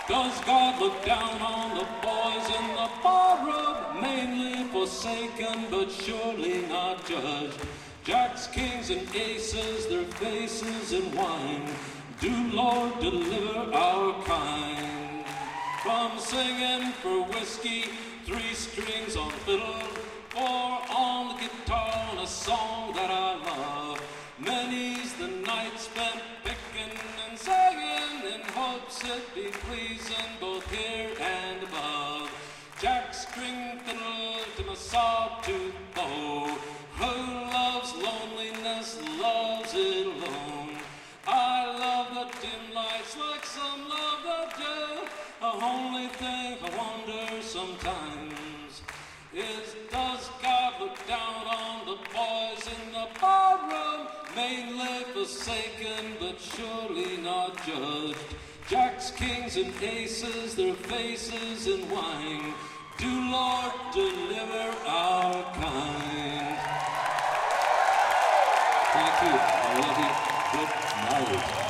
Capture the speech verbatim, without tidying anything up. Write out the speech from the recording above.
Does God look down on the boys in the barroom, mainly forsaken but surely not judged? Jacks, kings, and aces, their faces in wine, do Lord deliver our kind. From singing for whiskey, three strings on fiddle, four on the guitar, and a song that I love. Many's the night spent picking and singing in hopes it be pleasing both here and above. Jack string fiddle to my sawtooth bow. Who loves loneliness loves it alone. I love the dim lights like some love the day. The only thing I wonder sometimes is, does God look down on the boys in the barroom, mainly forsaken but surely not judged? Jacks, kings, and aces, their faces in wine, do Lord deliver our kind. Thank you. I love you. Good night.